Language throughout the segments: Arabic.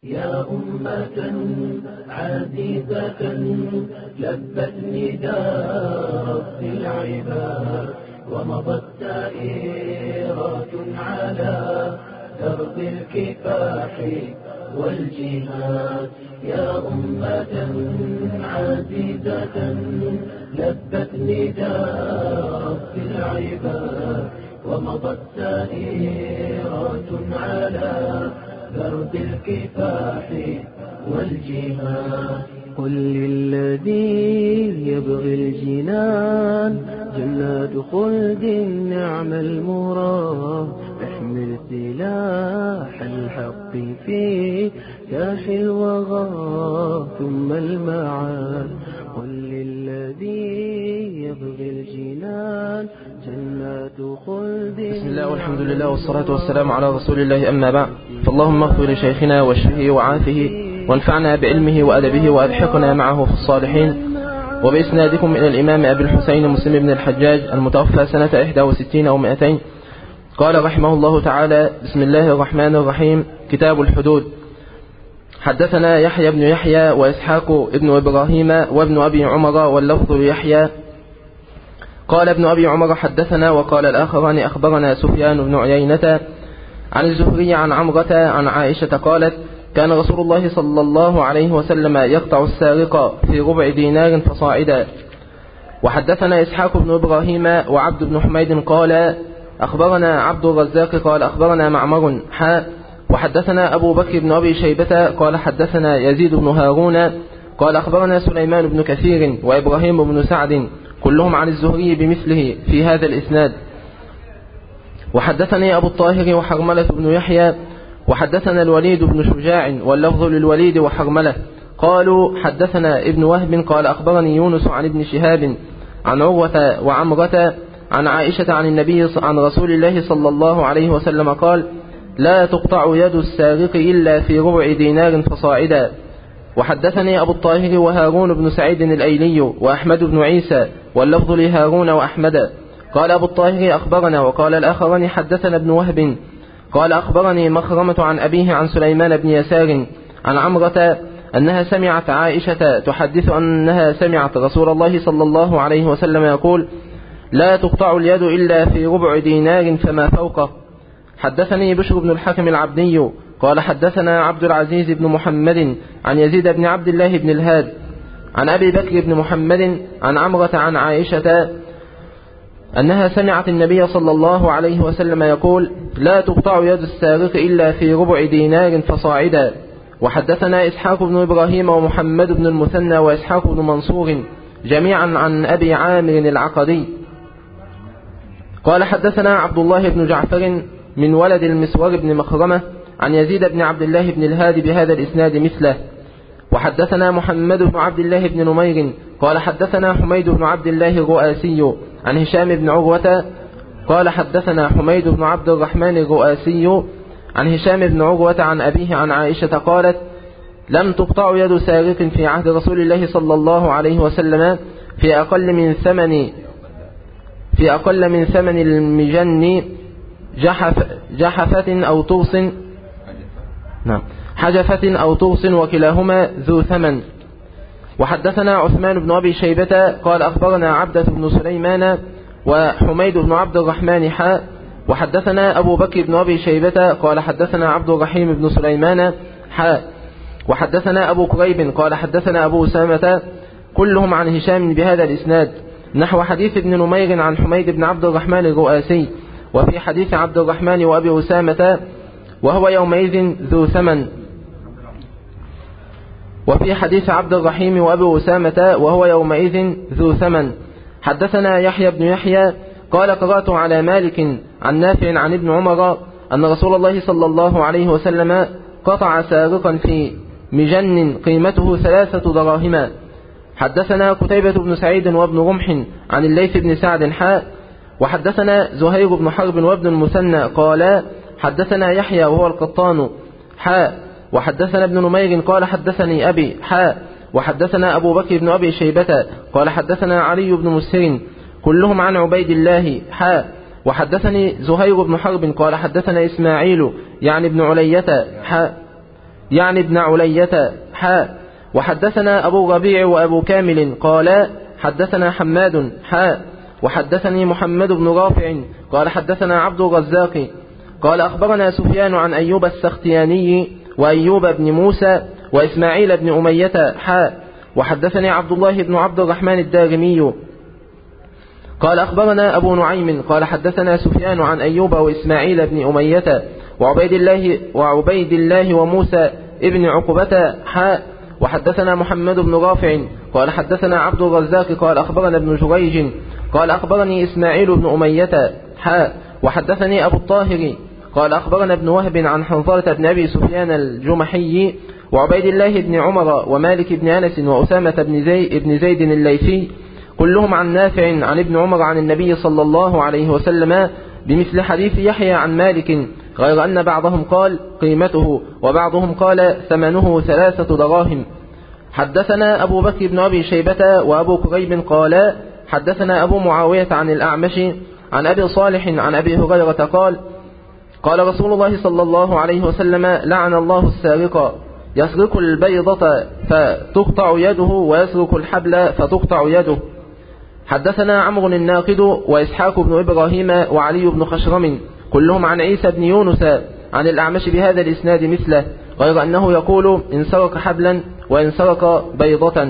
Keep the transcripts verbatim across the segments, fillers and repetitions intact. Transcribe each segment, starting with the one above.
يا أمة عزيزة لبت نداء رب العباد ومضت سائرات على درب الكفاح والجهاد. يا أمة عزيزة لبت نداء رب العباد ومضت سائرات على درب الكفاح والجهاد. قل للذي يبغي الجنان جنات خلد نعم المراد احمل سلاح الحق في كاح الوغى ثم المعاد. قل للذي يبغي الجنان جنات خلد. بسم الله والحمد لله والصلاة والسلام على رسول الله، أما بعد، فاللهم اغفر لشيخنا واشفه وعافه وانفعنا بعلمه وأدبه وألحقنا معه في الصالحين. وبإسنادكم إلى الإمام أبي الحسين مسلم بن الحجاج المتوفى سنة إحدى وستين أو مئتين، قال رحمه الله تعالى: بسم الله الرحمن الرحيم. كتاب الحدود. حدثنا يحيى بن يحيى وإسحاق ابن إبراهيم وابن أبي عمر واللفظ ليحيى. قال ابن أبي عمر: حدثنا. وقال الآخران: أخبرنا سفيان بن عيينة عن الزهري عن عمرة عن عائشة قالت: كان رسول الله صلى الله عليه وسلم يقطع السارق في ربع دينار فصاعدا. وحدثنا إسحاق بن إبراهيم وعبد بن حميد قال أخبرنا عبد الرزاق قال أخبرنا معمر حاء. وحدثنا أبو بكر بن أبي شيبة قال حدثنا يزيد بن هارون قال أخبرنا سليمان بن كثير وإبراهيم بن سعد كلهم عن الزهري بمثله في هذا الإسناد. وحدثني أبو الطاهر وحرملة بن يحيى وحدثنا الوليد بن شجاع واللفظ للوليد وحرملة قالوا حدثنا ابن وهب قال أخبرني يونس عن ابن شهاب عن عروة وعمرة عن عائشة عن النبي عن رسول الله صلى الله عليه وسلم قال: لا تقطع يد السارق إلا في ربع دينار فصاعدا. وحدثني أبو الطاهر وهارون بن سعيد الأيلي وأحمد بن عيسى واللفظ لهارون وأحمد. قال أبو الطاهر أخبرنا. وقال الآخران حدثنا ابن وهب قال أخبرني مخرمة عن أبيه عن سليمان بن يسار عن عمرة أنها سمعت عائشة تحدث أنها سمعت رسول الله صلى الله عليه وسلم يقول: لا تقطع اليد إلا في ربع دينار فما فوقه. حدثني بشر بن الحكم العبدي قال حدثنا عبد العزيز بن محمد عن يزيد بن عبد الله بن الهاد عن أبي بكر بن محمد عن عمرة عن عائشة أنها سمعت النبي صلى الله عليه وسلم يقول: لا تقطع يد السارق إلا في ربع دينار فصاعدا. وحدثنا إسحاق بن إبراهيم ومحمد بن المثنى وإسحاق بن منصور جميعا عن أبي عامر العقدي قال حدثنا عبد الله بن جعفر من ولد المسور بن مخرمة عن يزيد بن عبد الله بن الهادي بهذا الإسناد مثله. وحدثنا محمد بن عبد الله بن نمير قال حدثنا حميد بن عبد الله الرؤاسي عن هشام بن عروة قال حدثنا حميد بن عبد الرحمن الرؤاسي عن هشام بن عروة عن أبيه عن عائشة قالت: لم تقطع يد سارق في عهد رسول الله صلى الله عليه وسلم في أقل من ثمن في أقل من ثمن المجن جحف جحفة أو طوس نعم حجفة أو طوس وكلاهما ذو ثمن. وحدثنا عثمان بن أبي شيبة قال أخبرنا عبدة بن سليمان وحميد بن عبد الرحمن حاء. وحدثنا أبو بكر بن أبي شيبة قال حدثنا عبد الرحيم بن سليمان حاء. وحدثنا أبو كريب قال حدثنا أبو أسامة كلهم عن هشام بهذا الإسناد نحو حديث ابن نمير عن حميد بن عبد الرحمن الرؤاسي. وفي حديث عبد الرحمن وأبي أسامة وهو يومئذ ذو ثمن. وفي حديث عبد الرحيم وأبي أسامة وهو يومئذ ذو ثمن. حدثنا يحيى بن يحيى قال قرأت على مالك عن نافع عن ابن عمر أن رسول الله صلى الله عليه وسلم قطع سارقا في مجن قيمته ثلاثة دراهم. حدثنا قتيبة بن سعيد وابن رمح عن الليث بن سعد حاء. وحدثنا زهير بن حرب وابن المثنى قال حدثنا يحيى وهو القطان حاء. وحدثنا ابن نمير قال حدثني أبي حاء. وحدثنا أبو بكر بن أبي شيبة قال حدثنا علي بن مسهر كلهم عن عبيد الله حاء. وحدثني زهير بن حرب قال حدثنا إسماعيل يعني ابن علية حاء. يعني ابن علية حاء وحدثنا أبو ربيع وأبو كامل قال حدثنا حماد حاء وحدثني محمد بن رافع قال حدثنا عبد الرزاق قال أخبرنا سفيان عن أيوب السختياني وأيوب بن موسى وإسماعيل بن أمية حاء وحدثني عبد الله بن عبد الرحمن الدارمي قال أخبرنا أبو نعيم قال حدثنا سفيان عن أيوب وإسماعيل بن أمية وعبيد الله وعبيد الله وموسى ابن عقبة حاء وحدثنا محمد بن رافع قال حدثنا عبد الرزاق قال أخبرنا ابن جريج قال أخبرني إسماعيل بن أمية حاء وحدثني أبو الطاهر قال أخبرنا ابن وهب عن حنظلة بن أبي سفيان الجمحي وعبيد الله بن عمر ومالك بن أنس وأسامة بن زيد, بن زيد الليثي كلهم عن نافع عن ابن عمر عن النبي صلى الله عليه وسلم بمثل حديث يحيى عن مالك غير أن بعضهم قال قيمته وبعضهم قال ثمنه ثلاثة دراهم. حدثنا أبو بكر بن أبي شيبة وأبو كريب قال حدثنا أبو معاوية عن الأعمش عن أبي صالح عن أبي هريرة قال قال رسول الله صلى الله عليه وسلم لعن الله السارق يسرق البيضة فتقطع يده ويسرق الحبل فتقطع يده. حدثنا عمرو الناقد وإسحاق بن إبراهيم وعلي بن خشرم كلهم عن عيسى بن يونس عن الأعمش بهذا الإسناد مثله غير أنه يقول إن سرق حبلا وإن سرق بيضة.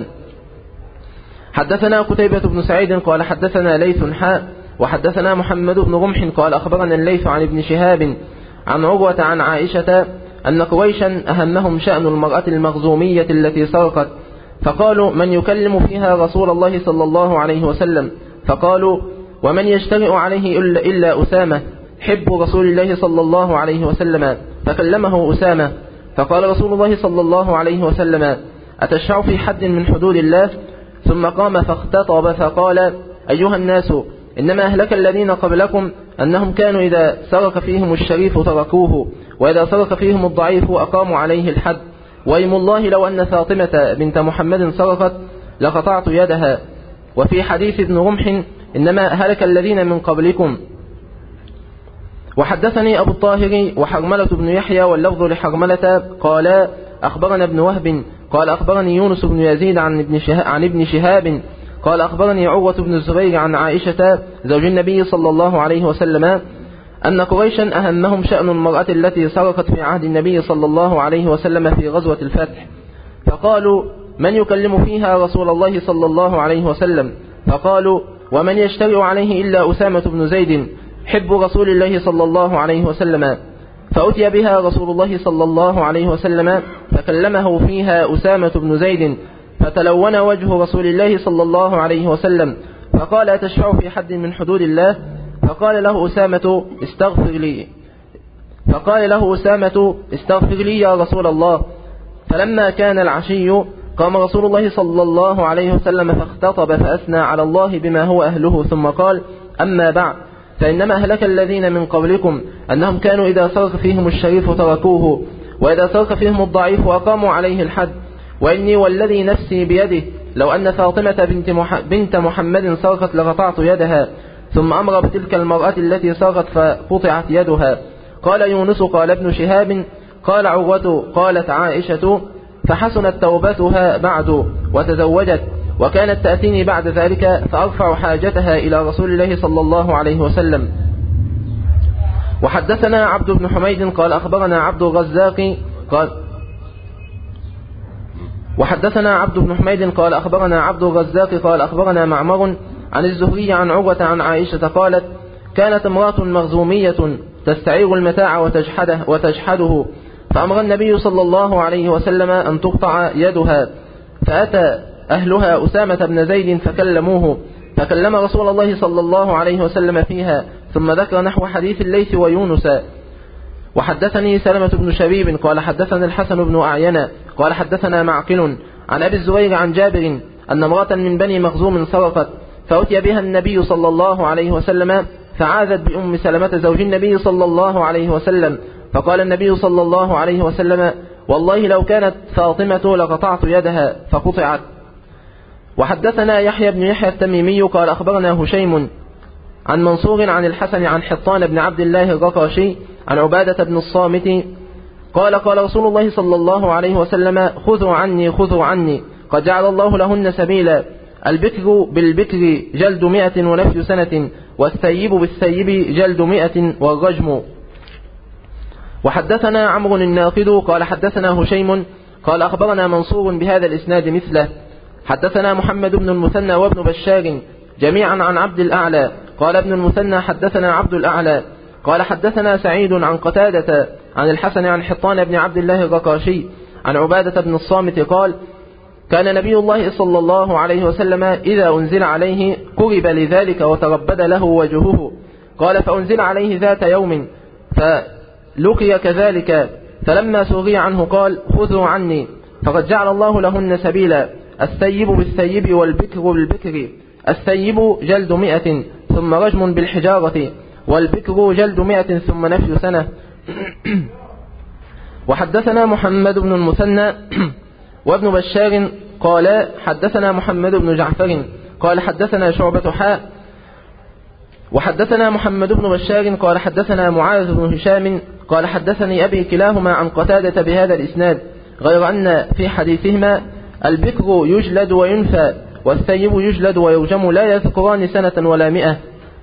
حدثنا قتيبة بن سعيد قال حدثنا ليث حاء وحدثنا محمد بن رمح قال أخبرنا الليث عن ابن شهاب عن عروة عن عائشة أن قريشا أهمهم شأن المرأة المخزومية التي سرقت فقالوا من يكلم فيها رسول الله صلى الله عليه وسلم فقالوا ومن يجترئ عليه إلا أسامة حب رسول الله صلى الله عليه وسلم فكلمه أسامة فقال رسول الله صلى الله عليه وسلم أتشفع في حد من حدود الله ثم قام فاختطب فقال أيها الناس إنما أهلك الذين قبلكم أنهم كانوا إذا سرق فيهم الشريف تركوه وإذا سرق فيهم الضعيف أقاموا عليه الحد وإيم الله لو أن فاطمة بنت محمد سرقت لقطعت يدها. وفي حديث ابن رمح إنما أهلك الذين من قبلكم. وحدثني أبو الطاهر وحرملة بن يحيى واللفظ لحرملة قال أخبرنا ابن وهب قال أخبرني يونس بن يزيد عن ابن شهاب, عن ابن شهاب قال أخبرني عروة بن الزبير عن عائشة زوج النبي صلى الله عليه وسلم أن قريشا أهمهم شأن المرأة التي سرقت في عهد النبي صلى الله عليه وسلم في غزوة الفتح فقالوا من يكلم فيها رسول الله صلى الله عليه وسلم فقالوا ومن يجترئ عليه إلا أسامة بن زيد حب رسول الله صلى الله عليه وسلم فأتي بها رسول الله صلى الله عليه وسلم فكلمه فيها أسامة بن زيد فتلون وجه رسول الله صلى الله عليه وسلم فقال أتشفع في حد من حدود الله فقال له أسامة استغفر لي فقال له أسامة استغفر لي يا رسول الله. فلما كان العشي قام رسول الله صلى الله عليه وسلم فاختطب فأثنى على الله بما هو أهله ثم قال أما بعد فإنما أهلك الذين من قبلكم أنهم كانوا إذا سرق فيهم الشريف تركوه وإذا سرق فيهم الضعيف أقاموا عليه الحد وإني والذي نفسي بيده لو أن فاطمة بنت, مح... بنت محمد سرقت لقطعت يدها. ثم أمر بتلك المرأة التي سرقت فقطعت يدها. قال يونس قال ابن شهاب قال عروة قالت عائشة فحسنت توبتها بعد وتزوجت وكانت تأتيني بعد ذلك فأرفع حاجتها إلى رسول الله صلى الله عليه وسلم. وحدثنا عبد بن حميد قال أخبرنا عبد الرزاق قال وحدثنا عبد بن حميد قال أخبرنا عبد الرزاق قال أخبرنا معمر عن الزهري عن عروة عن عائشة قالت كانت امرأة مخزومية تستعير المتاع وتجحده, وتجحده فأمر النبي صلى الله عليه وسلم أن تقطع يدها فأتى أهلها أسامة بن زيد فكلموه فكلم رسول الله صلى الله عليه وسلم فيها ثم ذكر نحو حديث الليث ويونس. وحدثني سلمة بن شبيب قال حدثنا الحسن بن أعين قال حدثنا معقل عن أبي الزبير عن جابر أن امرأة من بني مخزوم سرقت فأتي بها النبي صلى الله عليه وسلم فعاذت بأم سلمة زوج النبي صلى الله عليه وسلم فقال النبي صلى الله عليه وسلم والله لو كانت فاطمة لقطعت يدها فقطعت. وحدثنا يحيى بن يحيى التميمي قال أخبرنا هشيم عن منصور عن الحسن عن حطان بن عبد الله الرقاشي عن عبادة بن الصامت قال قال رسول الله صلى الله عليه وسلم خذوا عني خذوا عني قد جعل الله لهن سبيلا البكر بالبكر جلد مئة ونفي سنة والثيب بالثيب جلد مئة والرجم. وحدثنا عمرو الناقد قال حدثنا هشيم قال أخبرنا منصور بهذا الإسناد مثله. حدثنا محمد بن المثنى وابن بشار جميعا عن عبد الأعلى قال ابن المثنى حدثنا عبد الأعلى قال حدثنا سعيد عن قتادة عن الحسن عن حطان بن عبد الله الرقاشي عن عبادة بن الصامت قال كان نبي الله صلى الله عليه وسلم إذا أنزل عليه قرب لذلك وتربد له وجهه. قال فأنزل عليه ذات يوم فلقي كذلك فلما سري عنه قال خذوا عني فقد جعل الله لهن سبيلا الثيب بالثيب والبكر بالبكر الثيب جلد مئة ثم رجم بالحجارة والبكر جلد مئة ثم نفي سنة. وحدثنا محمد بن المثنى وابن بشار قال حدثنا محمد بن جعفر قال حدثنا شعبة حاء وحدثنا محمد بن بشار قال حدثنا معاذ بن هشام قال حدثني أبي كلاهما عن قتادة بهذا الإسناد غير أن في حديثهما البكر يجلد وينفى والثيب يجلد ويرجم لا يذكران سنة ولا مئة.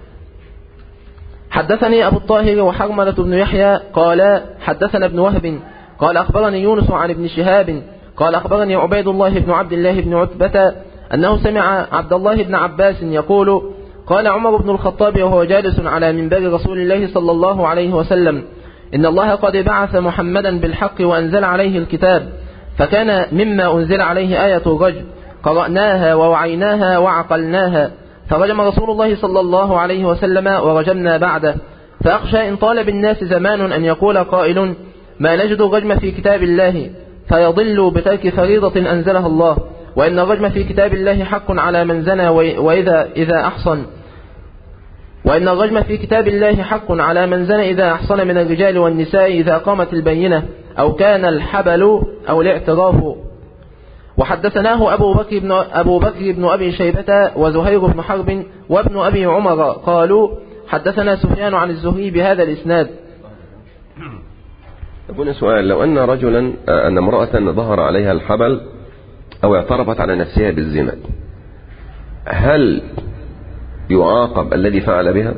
حدثني أبو الطاهر وحرملة بن يحيى قال حدثنا ابن وهب قال أخبرني يونس عن ابن شهاب قال أخبرني عبيد الله بن عبد الله بن عتبة أنه سمع عبد الله بن عباس يقول قال عمر بن الخطاب وهو جالس على منبر رسول الله صلى الله عليه وسلم إن الله قد بعث محمدا بالحق وأنزل عليه الكتاب فكان مما أنزل عليه آية الرجم قرأناها ووعيناها وعقلناها فرجم رسول الله صلى الله عليه وسلم ورجمنا بعده فأخشى إن طال بالناس زمان أن يقول قائل ما نجد الرجم في كتاب الله فيضل بترك فريضة أنزلها الله وإن الرجم في كتاب الله حق على من زنى وإذا إذا أحصن وإن الرجم في كتاب الله حق على من زنى إذا أحصن من الرجال والنساء إذا قامت البينة أو كان الحبل أو الاعتراف. وحدثناه أبو بكر بن, أبو بكر بن أبي شيبة وزهير بن حرب وابن أبي عمر قالوا حدثنا سفيان عن الزهري بهذا الإسناد. أقول سؤال لو أن رجلا أن امرأة ظهر عليها الحبل أو اعترفت على نفسها بالزنا هل يعاقب الذي فعل بها؟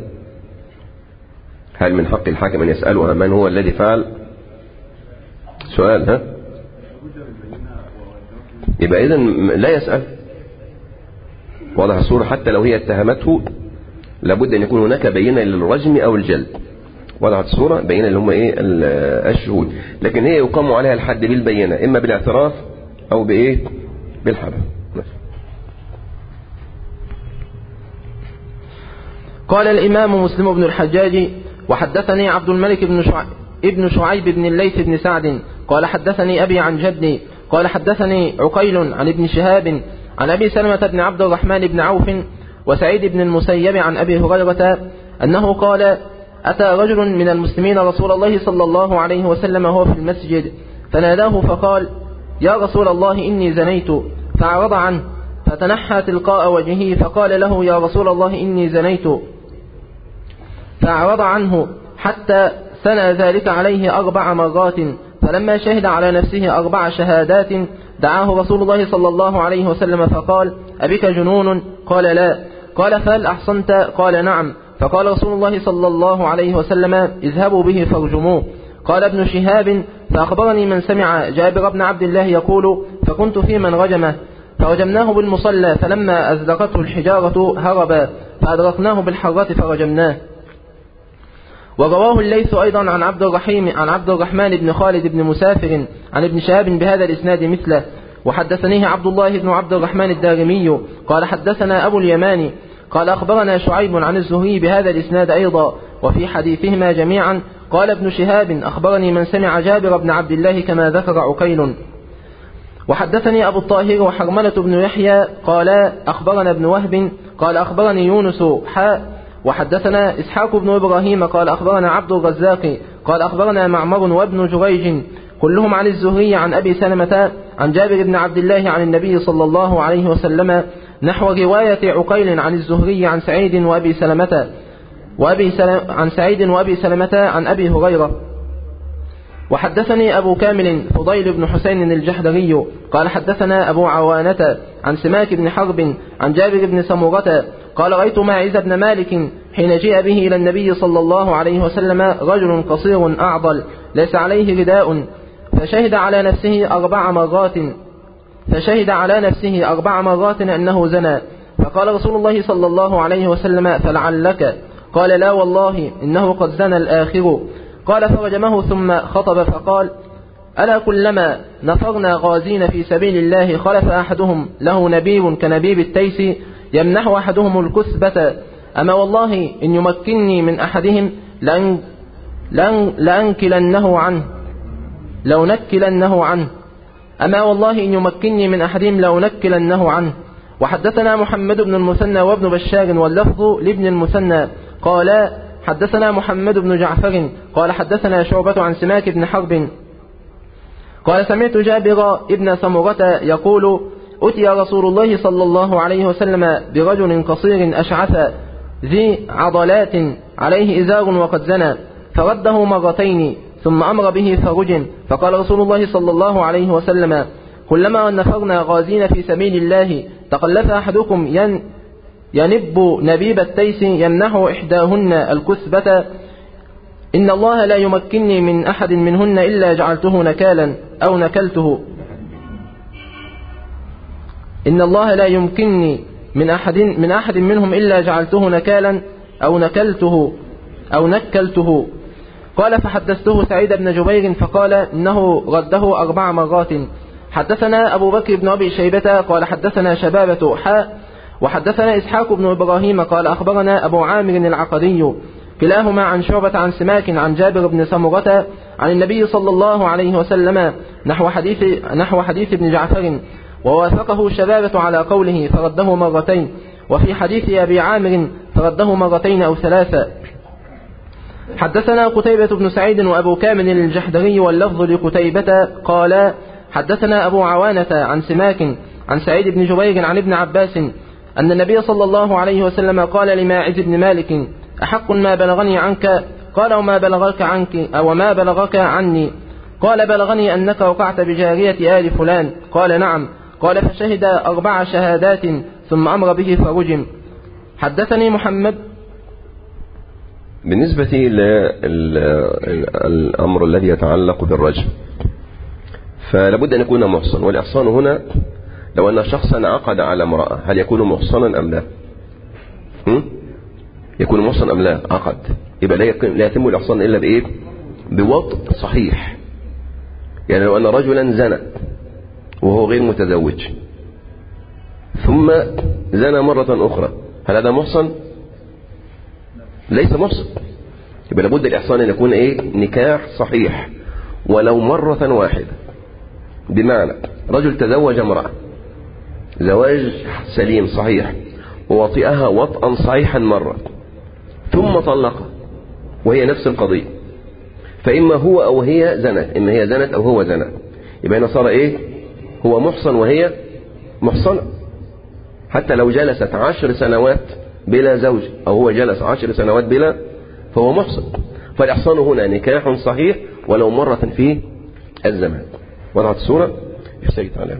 هل من حق الحاكم أن يسألها من هو الذي فعل؟ سؤال ها؟ يبقى إذن لا يسأل واضح الصورة حتى لو هي اتهمته لابد أن يكون هناك بينة للرجم أو الجلد وضعت الصورة بينة اللي هم إيه الشهود لكن هي يقام عليها الحد بالبينة إما بالاعتراف أو بإيه بالحبل. قال الإمام مسلم بن الحجاج وحدثني عبد الملك بن شعيب ابن شعيب بن الليث بن سعد قال حدثني أبي عن جدي قال حدثني عقيل عن ابن شهاب عن أبي سلمة بن عبد الرحمن بن عوف وسعيد بن المسيب عن أبي هريرة أنه قال أتى رجل من المسلمين رسول الله صلى الله عليه وسلم وهو في المسجد فناداه فقال يا رسول الله إني زنيت فأعرض عنه فتنحى تلقاء وجهه فقال له يا رسول الله إني زنيت فأعرض عنه حتى ثنى ذلك عليه أربع مرات فلما شهد على نفسه أربع شهادات دعاه رسول الله صلى الله عليه وسلم فقال أبك جنون؟ قال لا. قال فهل أحصنت؟ قال نعم. فقال رسول الله صلى الله عليه وسلم اذهبوا به فارجموه. قال ابن شهاب فأخبرني من سمع جابر بن عبد الله يقول فكنت في من رجمه فرجمناه بالمصلى فلما أزلقته الحجارة هرب فأدركناه بالحرة فرجمناه. ورواه الليث أيضا عن عبد الرحيم عن عبد الرحمن بن خالد بن مسافر عن ابن شهاب بهذا الإسناد مثله. وحدثنيه عبد الله بن عبد الرحمن الدارمي قال حدثنا أبو اليماني قال أخبرنا شعيب عن الزهري بهذا الإسناد أيضا وفي حديثهما جميعا قال ابن شهاب أخبرني من سمع جابر بن عبد الله كما ذكر عقيل. وحدثني أبو الطاهر وحرملة بن يحيى قال أخبرنا ابن وهب قال أخبرني يونس حاء وحدثنا إسحاق بن إبراهيم قال أخبرنا عبد الرزاق قال أخبرنا معمر وابن جريج كلهم عن الزهري عن أبي سلمة عن جابر بن عبد الله عن النبي صلى الله عليه وسلم نحو رواية عقيل عن الزهري عن سعيد وأبي سلمة وأبي سلم عن سعيد وأبي سلمة عن أبي هريرة. وحدثني أبو كامل فضيل بن حسين الجحدري قال حدثنا أبو عوانة عن سماك بن حرب عن جابر بن سمرة قال رأيت ماعز بن مالك حين جاء به إلى النبي صلى الله عليه وسلم رجل قصير أعضل ليس عليه رداء فشهد على نفسه أربع مرات فشهد على نفسه أربع مرات أنه زنى. فقال رسول الله صلى الله عليه وسلم فلعلك؟ قال لا والله إنه قد زنى الآخر. قال فرجمه ثم خطب فقال ألا كلما نفرنا غازين في سبيل الله خلف أحدهم له نبيب كنبيب التيس يمنح أحدهم الكثبة أما والله إن يمكنني من أحدهم لأن لأن لأنكلنه عنه لو نكلنه عنه أما والله إن يمكنني من أحدهم لو نكلنه عنه. وحدثنا محمد بن المثنى وابن بشار واللفظ لابن المثنى قال حدثنا محمد بن جعفر قال حدثنا شعبة عن سماك بن حرب قال سمعت جابر ابن سمرة يقول أتي رسول الله صلى الله عليه وسلم برجل قصير أشعث ذي عضلات عليه إزار وقد زنى فرده مرتين ثم أمر به فرجم. فقال رسول الله صلى الله عليه وسلم كلما نفرنا غازين في سبيل الله تقلف أحدكم ين ينب نبيب التيس يمنح إحداهن الكثبة إن الله لا يمكنني من أحد منهن إلا جعلته نكالا أو نكلته إن الله لا يمكنني من أحد من أحد منهم إلا جعلته نكالا أو نكلته أو نكلته. قال فحدثته سعيد بن جبير فقال إنه رده أربع مرات. حدثنا أبو بكر بن أبي شيبة قال حدثنا شبابة حاء وحدثنا إسحاق بن إبراهيم قال أخبرنا أبو عامر العقدي كلاهما عن شعبة عن سماك عن جابر بن سمرة عن النبي صلى الله عليه وسلم نحو حديث, نحو حديث ابن جعفر ووافقه شبابة على قوله فرده مرتين وفي حديث أبي عامر فرده مرتين أو ثلاثة. حدثنا قتيبة بن سعيد وأبو كامل الجحدري واللفظ لقتيبة قال حدثنا أبو عوانة عن سماك عن سعيد بن جبير عن ابن عباس أن النبي صلى الله عليه وسلم قال لماعز بن مالك أحق ما بلغني عنك؟ قال وما بلغك عنك أو ما بلغك عني؟ قال بلغني أنك وقعت بجارية آل فلان. قال نعم. قال فشهد أربع شهادات ثم أمر به فرجم. حدثني محمد. بالنسبة للأمر الذي يتعلق بالرجم فلابد أن يكون محصن، والإحصان هنا لو أن شخصا عقد على امرأة هل يكون محصنا أم لا؟ هم؟ يكون محصن أم لا؟ عقد، يبقى لا يتم الإحصان إلا بإيه؟ بوطء صحيح. يعني لو أن رجلا زنى وهو غير متزوج ثم زنى مرة أخرى هل هذا محصن؟ ليس محصن. يبقى لابد الإحصان أن يكون إيه؟ نكاح صحيح ولو مرة واحدة. بمعنى رجل تزوج امرأة زواج سليم صحيح ووطئها وطئا صحيحا مرة ثم طلقها وهي نفس القضية، فإما هو أو هي زنت، إما هي زنت أو هو زنت، يبقى هنا صار إيه؟ هو محصن وهي محصنة. حتى لو جلست عشر سنوات بلا زوج أو هو جلس عشر سنوات بلا فهو محصن. فالإحصان هنا نكاح صحيح ولو مرة في الزمان. وضعت الصورة يحسيت عليها.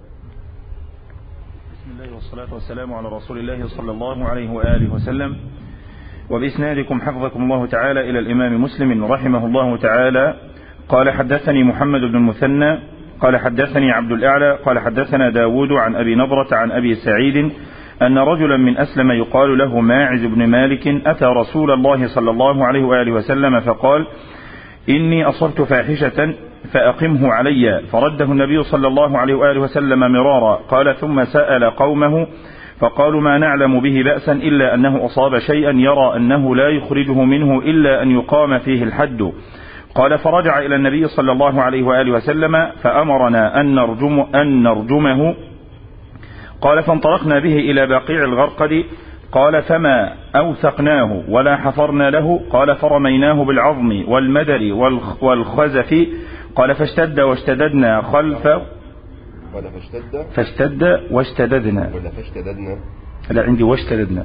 بسم الله والصلاة والسلام على رسول الله صلى الله عليه وآله وسلم. وبإسنادكم حفظكم الله تعالى إلى الإمام مسلم رحمه الله تعالى قال حدثني محمد بن المثنى قال حدثني عبد الأعلى قال حدثنا داود عن أبي نضرة عن أبي سعيد أن رجلا من أسلم يقال له ماعز بن مالك أتى رسول الله صلى الله عليه وآله وسلم فقال إني أصبت فاحشة فأقمه علي، فرده النبي صلى الله عليه وآله وسلم مرارا. قال ثم سأل قومه فقالوا ما نعلم به بأسا إلا أنه أصاب شيئا يرى أنه لا يخرجه منه إلا أن يقام فيه الحد. قال فرجع إلى النبي صلى الله عليه وآله وسلم فأمرنا أن نرجم أن نرجمه. قال فانطلقنا به إلى بقيع الغرقد. قال فما أوثقناه ولا حفرنا له. قال فرميناه بالعظم والمدر والخزف. قال فاشتد واشتددنا خلفه ولا فاشتد فاشتد واشتددنا ولا فاشتددنا لا عندي واشتددنا.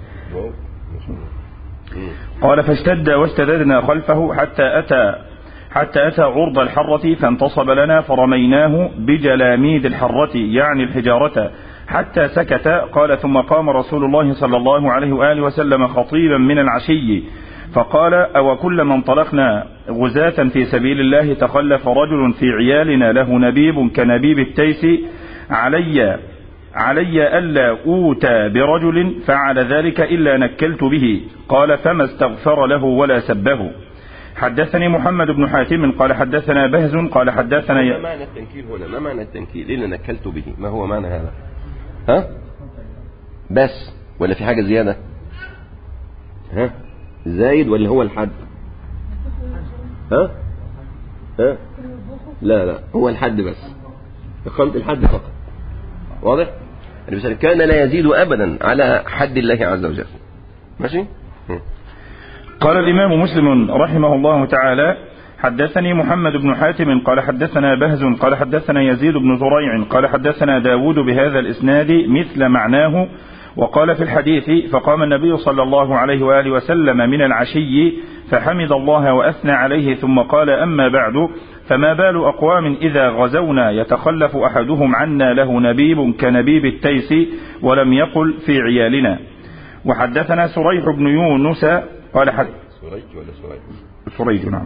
قال فاشتد واشتددنا خلفه حتى أتى حتى أتى عرض الحرة فانتصب لنا فرميناه بجلاميد الحرة يعني الحجارة حتى سكت. قال ثم قام رسول الله صلى الله عليه وآله وسلم خطيبا من العشي فقال أو كلما انطلقنا غزاة في سبيل الله تخلف رجل في عيالنا له نبيب كنبيب التيس علي علي ألا أوتى برجل فعل ذلك إلا نكلت به. قال فما استغفر له ولا سبه. حدثني محمد بن حاتم قال حدثنا بهز قال حدثنا ما معنى التنكيل هنا؟ ما معنى التنكيل إلا نكلت به؟ ما هو معنى هذا؟ ها بس ولا في حاجة زيادة؟ ها زايد ولا هو الحد؟ ها ها لا لا هو الحد بس، إقامة الحد فقط. واضح؟ المثال كان لا يزيد أبدا على حد الله عز وجل. ماشي؟ قال الإمام مسلم رحمه الله تعالى حدثني محمد بن حاتم قال حدثنا بهز قال حدثنا يزيد بن زريع قال حدثنا داود بهذا الإسناد مثل معناه. وقال في الحديث فقام النبي صلى الله عليه وآله وسلم من العشي فحمد الله وأثنى عليه ثم قال أما بعد فما بال أقوام إذا غزونا يتخلف أحدهم عنا له نبيب كنبيب التيس ولم يقل في عيالنا. وحدثنا سريح بن يونس قال حد سريج ولا سريج سريج نعم.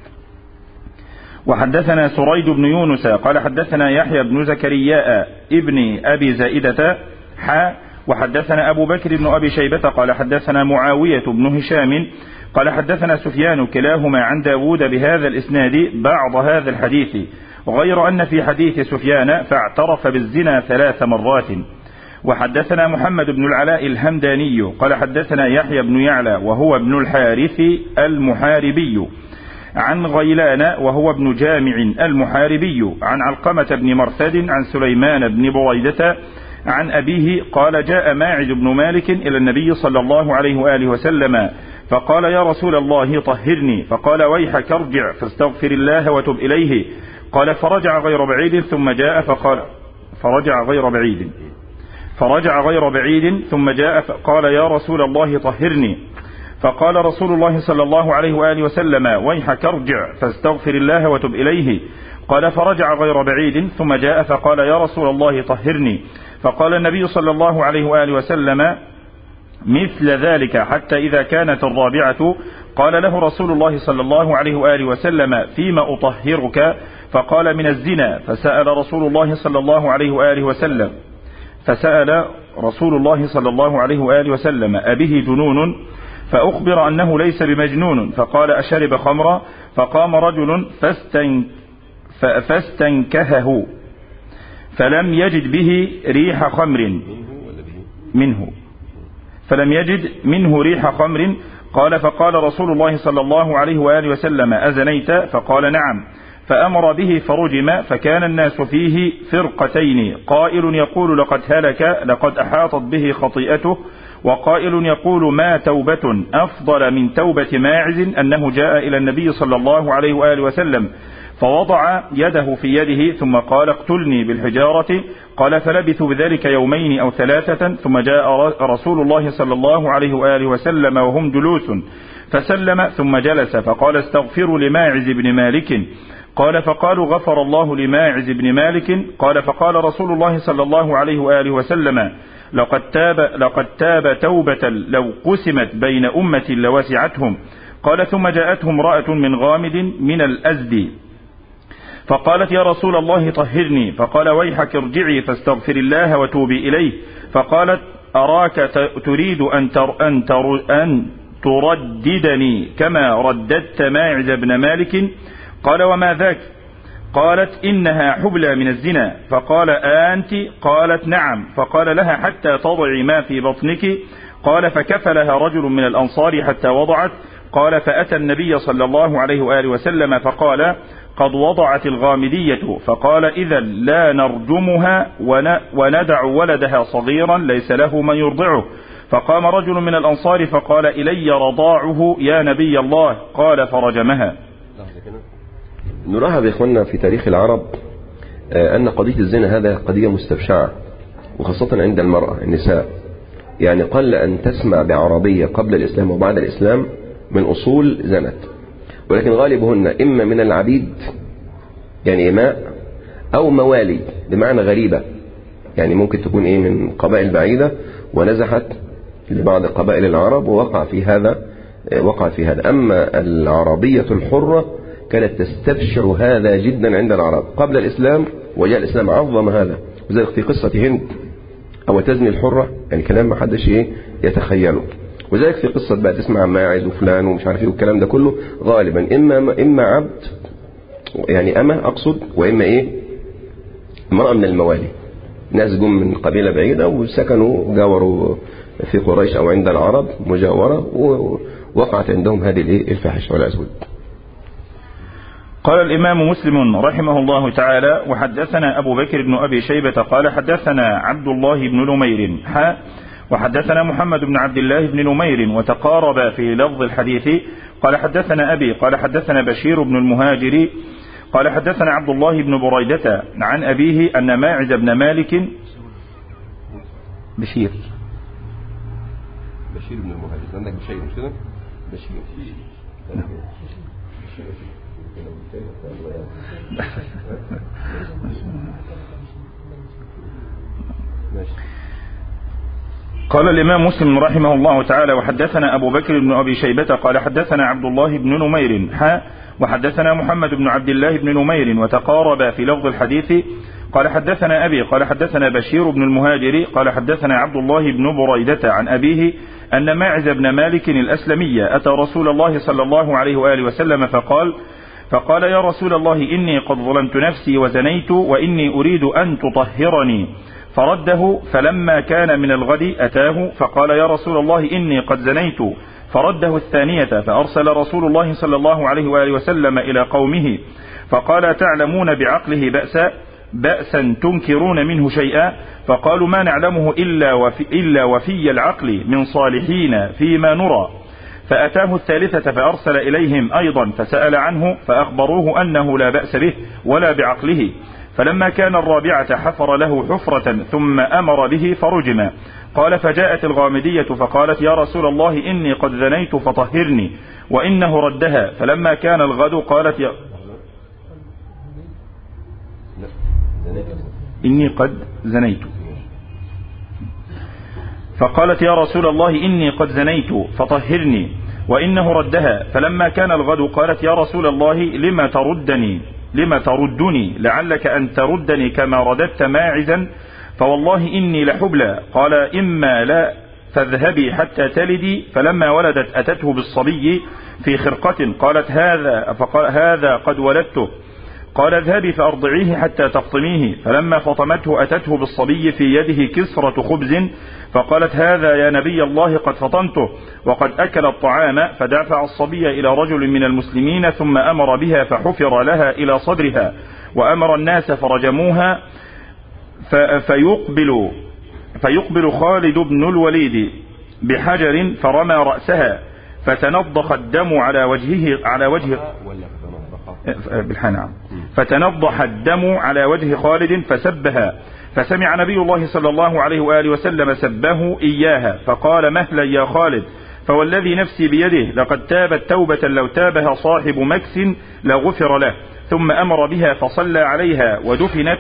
وحدثنا سريج بن يونس قال حدثنا يحيى بن زكرياء ابن أبي زائدة حا. وحدثنا أبو بكر بن أبي شيبة قال حدثنا معاوية بن هشام قال حدثنا سفيان كلاهما عن داود بهذا الإسناد بعض هذا الحديث غير أن في حديث سفيان فاعترف بالزنا ثلاث مرات. وحدثنا محمد بن العلاء الهمداني قال حدثنا يحيى بن يعلى وهو ابن الحارث المحاربي عن غيلان وهو ابن جامع المحاربي عن علقمة بن مرثد عن سليمان بن بريدة عن أبيه قال جاء ماعز بن مالك إلى النبي صلى الله عليه وآله وسلم فقال يا رسول الله طهرني. فقال ويحك ارجع فاستغفر الله وتب إليه. قال فرجع غير بعيد ثم جاء فقال فرجع غير بعيد فرجع غير بعيد ثم جاء فقال يا رسول الله طهرني. فقال رسول الله صلى الله عليه وآله وسلم ويحك ارجع فاستغفر الله وتب إليه. قال فرجع غير بعيد ثم جاء فقال يا رسول الله طهرني. فقال النبي صلى الله عليه وآله وسلم مثل ذلك حتى إذا كانت الرابعة قال له رسول الله صلى الله عليه وآله وسلم فيما أطهرك؟ فقال من الزنا. فسأل رسول الله صلى الله عليه وآله وسلم فسأل رسول الله صلى الله عليه وآله وسلم أبه جنون؟ فأخبر أنه ليس بمجنون. فقال أشرب خمرا؟ فقام رجل فاستن فاستنكهه فلم يجد به ريح خمر منه فلم يجد منه ريح خمر. قال فقال رسول الله صلى الله عليه وآله وسلم أزنيت؟ فقال نعم. فأمر به فرجم فكان الناس فيه فرقتين قائل يقول لقد هلك لقد أحاطت به خطيئته وقائل يقول ما توبة أفضل من توبة ماعز أنه جاء إلى النبي صلى الله عليه وآله وسلم فوضع يده في يده ثم قال اقتلني بالحجارة. قال فلبثوا بذلك يومين أو ثلاثة ثم جاء رسول الله صلى الله عليه وآله وسلم وهم جلوس فسلم ثم جلس فقال استغفروا لماعز بن مالك. قال فقالوا غفر الله لماعز بن مالك. قال فقال رسول الله صلى الله عليه وآله وسلم لقد تاب, لقد تاب توبة لو قسمت بين أمة لوسعتهم. قال ثم جاءتهم امرأة من غامد من الأزد فقالت يا رسول الله طهرني. فقال ويحك ارجعي فاستغفر الله وتوبي إليه. فقالت أراك تريد أن, تر أن, تر أن ترددني كما رددت ماعز بن مالك. قال وما ذاك؟ قالت إنها حبلى من الزنا. فقال أنت؟ قالت نعم. فقال لها حتى تضعي ما في بطنك. قال فكفلها رجل من الأنصار حتى وضعت. قال فأتى النبي صلى الله عليه وآله وسلم فقال قد وضعت الغامدية. فقال إذا لا نرجمها وندع ولدها صغيرا ليس له من يرضعه. فقام رجل من الأنصار فقال إلي رضاعه يا نبي الله. قال فرجمها. نلاحظ يا إخواننا في تاريخ العرب أن قضية الزنا هذا قضية مستبشعة وخاصة عند المرأة النساء. يعني قل أن تسمع بعربية قبل الإسلام وبعد الإسلام من أصول زنت. ولكن غالبهن إما من العبيد يعني إماء، أو موالي بمعنى غريبة، يعني ممكن تكون إيه من قبائل بعيدة ونزحت لبعض قبائل العرب ووقع في هذا وقع في هذا. أما العربية الحرة كانت تستبشر هذا جدا عند العرب قبل الإسلام، وجاء الإسلام عظم هذا. وذلك في قصة هند أو تزني الحرة، يعني كلام ما حدش إيه يتخيله. وذلك في قصة بقى تسمع ماعز وفلان ومش عارف ايه والكلام ده كله، غالبا إما إما عبد يعني أما أقصد، وإما إيه امرأة من الموالي، ناس جم من قبيلة بعيدة وسكنوا جاوروا في قريش أو عند العرب مجاورة، ووقعت عندهم هذه الفاحشة والعياذ بالله. قال الإمام مسلم رحمه الله تعالى: وحدثنا أبو بكر بن أبي شيبة قال حدثنا عبد الله بن نمير حا وحدثنا محمد بن عبد الله بن نمير وتقارب في لفظ الحديث. قال حدثنا أبي قال حدثنا بشير بن المهاجر قال حدثنا عبد الله بن بريدة عن أبيه أن ماعز بن مالك بشير بشير بن المهاجر عندك بشير مش كده؟ بشير قال الإمام مسلم رحمه الله تعالى: وحدثنا أبو بكر بن أبي شيبة قال حدثنا عبد الله بن نمير حا وحدثنا محمد بن عبد الله بن نمير وتقارب في لفظ الحديث. قال حدثنا أبي قال حدثنا بشير بن المهاجر قال حدثنا عبد الله بن بريدة عن أبيه أن ماعز بن مالك الأسلمي أتى رسول الله صلى الله عليه وآله وسلم فقال فقال يا رسول الله إني قد ظلمت نفسي وزنيت وإني أريد أن تطهرني، فرده. فلما كان من الغد أتاه فقال يا رسول الله إني قد زنيت، فرده الثانية. فأرسل رسول الله صلى الله عليه وآله وسلم إلى قومه فقال تعلمون بعقله بأسا بأسا تنكرون منه شيئا؟ فقالوا ما نعلمه إلا وفي, إلا وفي العقل من صالحين فيما نرى. فأتاه الثالثة فأرسل إليهم أيضا فسأل عنه فأخبروه أنه لا بأس به ولا بعقله. فلما كان الرابعة حفر له حفرة ثم أمر به فرجم. قال فجاءت الغامدية فقالت يا رسول الله إني قد زنيت فطهرني، وإنه ردها. فلما كان الغد قالت يا إني قد زنيت فقالت يا رسول الله إني قد زنيت فطهرني، وإنه ردها. فلما كان الغد قالت يا رسول الله لما تردني لما تردني لعلك أن تردني كما رددت ماعزا، فوالله إني لحبلى. قال إما لا فاذهبي حتى تلدي. فلما ولدت أتته بالصبي في خرقة قالت هذا فقال هذا قد ولدته. قال اذهبي فأرضعيه حتى تفطميه. فلما فطمته أتته بالصبي في يده كسرة خبز فقالت هذا يا نبي الله قد فطمته وقد أكل الطعام. فدفع الصبي إلى رجل من المسلمين ثم أمر بها فحفر لها إلى صدرها، وأمر الناس فرجموها. فيقبل, فيقبل خالد بن الوليد بحجر فرمى رأسها فتنضخ الدم على وجهه على وجه بالحنع فتنضح الدم على وجه خالد فسبها. فسمع نبي الله صلى الله عليه وآله وسلم سبه إياها فقال مهلا يا خالد، فوالذي نفسي بيده لقد تابت توبة لو تابها صاحب مكس لغفر له. ثم أمر بها فصلى عليها ودفنت.